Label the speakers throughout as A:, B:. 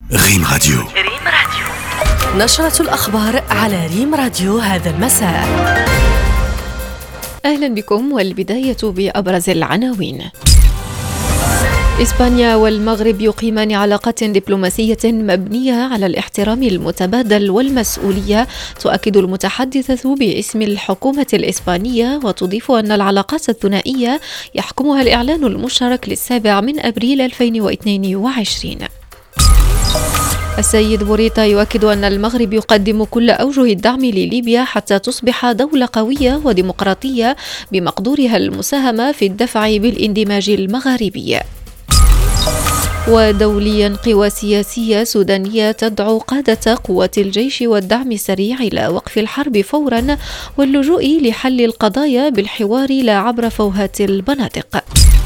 A: ريم راديو.
B: نشرة الأخبار على ريم راديو هذا المساء.
C: أهلا بكم، والبداية بأبرز العناوين. إسبانيا والمغرب يقيمان علاقات دبلوماسية مبنية على الاحترام المتبادل والمسؤولية، تؤكد المتحدثة باسم الحكومة الإسبانية، وتضيف أن العلاقات الثنائية يحكمها الإعلان المشترك للسابع من أبريل 2022. السيد بوريتا يؤكد أن المغرب يقدم كل أوجه الدعم لليبيا حتى تصبح دولة قوية وديمقراطية بمقدورها المساهمة في الدفع بالاندماج المغاربي. ودوليا، قوى سياسية سودانية تدعو قادة قوات الجيش والدعم السريع إلى وقف الحرب فورا واللجوء لحل القضايا بالحوار لا عبر فوهات البنادق.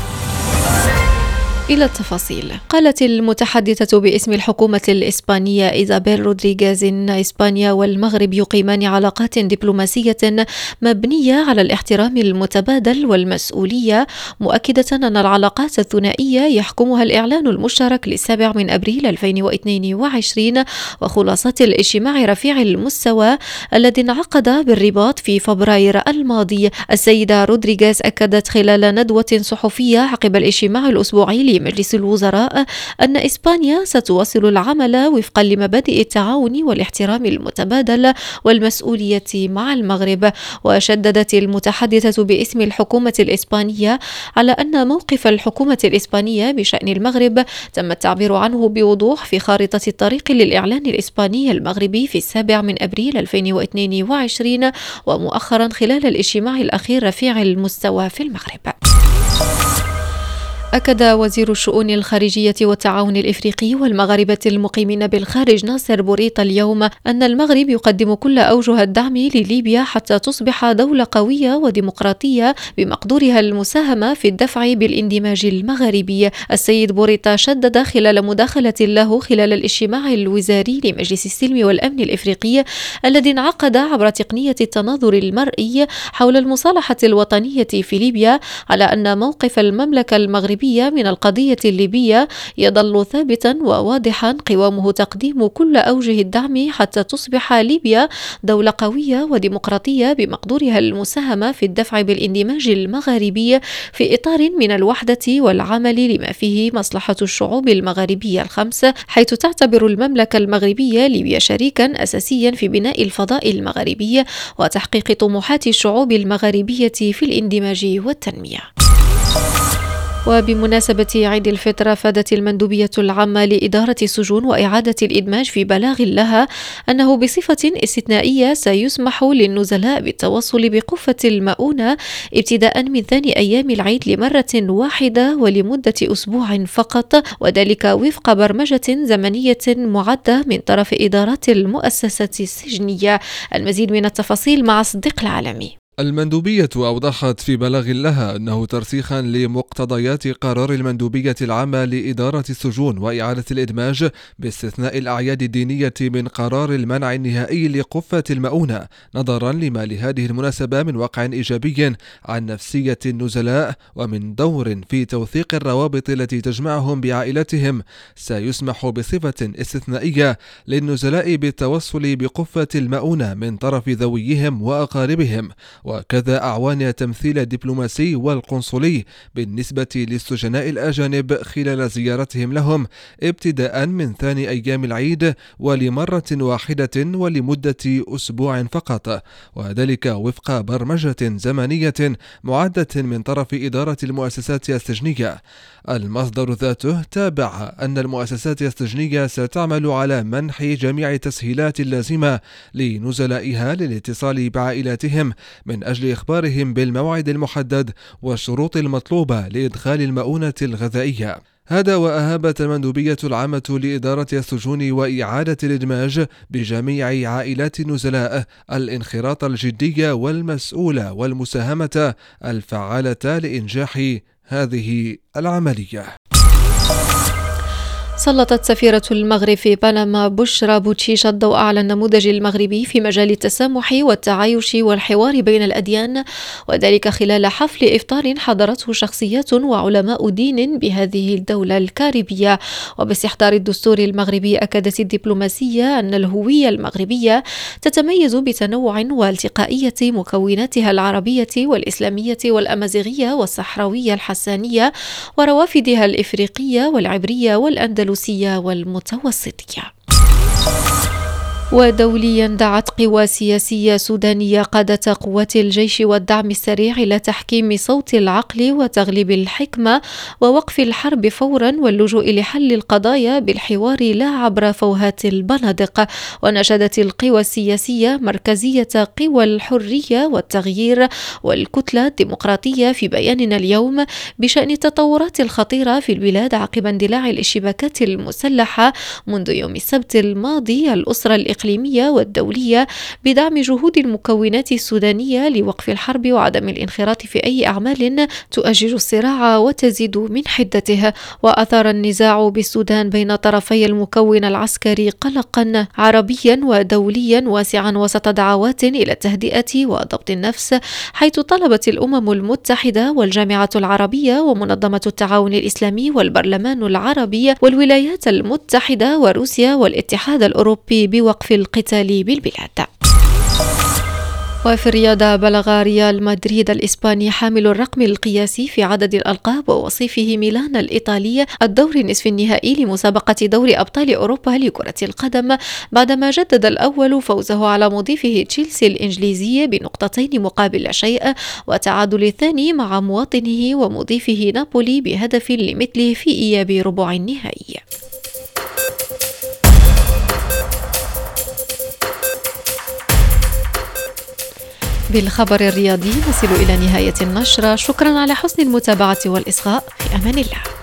C: إلى التفاصيل. قالت المتحدثة باسم الحكومة الإسبانية إيزابيل رودريغيز إن إسبانيا والمغرب يقيمان علاقات دبلوماسية مبنية على الاحترام المتبادل والمسؤولية، مؤكدة أن العلاقات الثنائية يحكمها الإعلان المشترك للسابع من أبريل 2022 وخلاصات الاجتماع رفيع المستوى الذي انعقد بالرباط في فبراير الماضي. السيدة رودريغيز أكدت خلال ندوة صحفية عقب الاجتماع الأسبوعي مجلس الوزراء أن إسبانيا ستواصل العمل وفقا لمبادئ التعاون والاحترام المتبادل والمسؤولية مع المغرب. وشددت المتحدثة باسم الحكومة الإسبانية على أن موقف الحكومة الإسبانية بشأن المغرب تم التعبير عنه بوضوح في خارطة الطريق للإعلان الإسباني المغربي في السابع من أبريل 2022 ومؤخرا خلال الاجتماع الأخير رفيع المستوى في المغرب. أكد وزير الشؤون الخارجية والتعاون الإفريقي والمغاربة المقيمين بالخارج ناصر بوريطة اليوم أن المغرب يقدم كل أوجه الدعم لليبيا حتى تصبح دولة قوية وديمقراطية بمقدورها المساهمة في الدفع بالاندماج المغاربي. السيد بوريطة شدد خلال مداخلة له خلال الاجتماع الوزاري لمجلس السلم والأمن الإفريقي الذي انعقد عبر تقنية التناظر المرئي حول المصالحة الوطنية في ليبيا على أن موقف المملكة المغربية من القضية الليبية يظل ثابتا وواضحا، قوامه تقديم كل أوجه الدعم حتى تصبح ليبيا دولة قوية وديمقراطية بمقدورها المساهمة في الدفع بالاندماج المغاربي في إطار من الوحدة والعمل لما فيه مصلحة الشعوب المغاربية الخمس، حيث تعتبر المملكة المغربية ليبيا شريكا أساسيا في بناء الفضاء المغاربي وتحقيق طموحات الشعوب المغاربية في الاندماج والتنمية. وبمناسبة عيد الفطر، أفادت المندوبية العامة لإدارة السجون وإعادة الإدماج في بلاغ لها أنه بصفة استثنائية سيسمح للنزلاء بالتوصل بقفة المؤونة ابتداء من ثاني أيام العيد لمرة واحدة ولمدة أسبوع فقط، وذلك وفق برمجة زمنية معدة من طرف إدارات المؤسسة السجنية. المزيد من التفاصيل مع صديق العالمي.
D: المندوبية أوضحت في بلاغ لها أنه ترسيخا لمقتضيات قرار المندوبية العامة لإدارة السجون وإعادة الإدماج باستثناء الأعياد الدينية من قرار المنع النهائي لقفة المؤونة، نظرا لما لهذه المناسبة من واقع إيجابي عن نفسية النزلاء ومن دور في توثيق الروابط التي تجمعهم بعائلتهم، سيسمح بصفة استثنائية للنزلاء بالتوصل بقفة المؤونة من طرف ذويهم وأقاربهم، وكذا أعوان التمثيل الدبلوماسي والقنصلي بالنسبة للسجناء الأجانب خلال زيارتهم لهم ابتداء من ثاني أيام العيد ولمرة واحدة ولمدة أسبوع فقط، وذلك وفق برمجة زمنية معدة من طرف إدارة المؤسسات السجنية. المصدر ذاته تابع أن المؤسسات السجنية ستعمل على منح جميع التسهيلات اللازمة لنزلائها للاتصال بعائلاتهم من أجل إخبارهم بالموعد المحدد والشروط المطلوبة لإدخال المؤونة الغذائية. هذا وأهابت المندوبية العامة لإدارة السجون وإعادة الإدماج بجميع عائلات النزلاء الانخراط الجدي والمسؤول والمساهمة الفعالة لإنجاح هذه العملية.
C: سلطت سفيرة المغرب في بنما بشرى بوتشيش الضوء على النموذج المغربي في مجال التسامح والتعايش والحوار بين الأديان، وذلك خلال حفل إفطار حضرته شخصيات وعلماء دين بهذه الدولة الكاريبية. وباستحضار الدستور المغربي أكدت الدبلوماسية أن الهوية المغربية تتميز بتنوع والتقائية مكوناتها العربية والإسلامية والأمازيغية والصحراوية الحسانية وروافدها الإفريقية والعبرية والأندلسية والمتوسطية. ودوليا دعت قوى سياسية سودانية قادة قوات الجيش والدعم السريع إلى تحكيم صوت العقل وتغليب الحكمة ووقف الحرب فورا واللجوء لحل القضايا بالحوار لا عبر فوهات البنادق. ونشدت القوى السياسية مركزية قوى الحرية والتغيير والكتلة الديمقراطية في بياننا اليوم بشأن التطورات الخطيرة في البلاد عقب اندلاع الاشتباكات المسلحة منذ يوم السبت الماضي. الأسرة الإقليمية والدولية بدعم جهود المكونات السودانية لوقف الحرب وعدم الانخراط في أي أعمال تؤجج الصراع وتزيد من حدته. وأثار النزاع بالسودان بين طرفي المكون العسكري قلقا عربيا ودوليا واسعا وسط دعوات إلى التهدئة وضبط النفس، حيث طلبت الأمم المتحدة والجامعة العربية ومنظمة التعاون الإسلامي والبرلمان العربي والولايات المتحدة وروسيا والاتحاد الأوروبي بوقف القتال بالبلاد. وفي الرياضة، بلغ ريال مدريد الإسباني حامل الرقم القياسي في عدد الألقاب ووصيفه ميلان الإيطالي الدور نصف النهائي لمسابقة دوري أبطال أوروبا لكرة القدم، بعدما جدد الأول فوزه على مضيفه تشيلسي الإنجليزي بنقطتين مقابل شيء، وتعادل الثاني مع مواطنه ومضيفه نابولي بهدف لمثله في إياب ربع النهائي. بالخبر الرياضي نصل إلى نهاية النشرة. شكرا على حسن المتابعة والإصغاء. في أمان الله.